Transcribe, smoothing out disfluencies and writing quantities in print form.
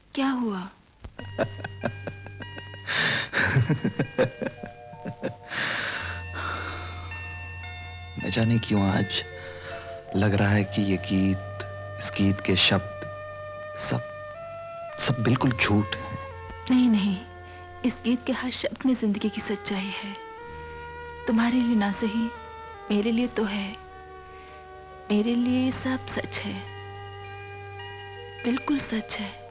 क्या हुआ? न जाने क्यों आज लग रहा है कि ये गीत, इस गीत के शब्द सब सब बिल्कुल झूठ हैं। नहीं नहीं, इस गीत के हर शब्द में जिंदगी की सच्चाई है। तुम्हारे लिए ना सही, मेरे लिए तो है। मेरे लिए सब सच है, बिल्कुल सच है।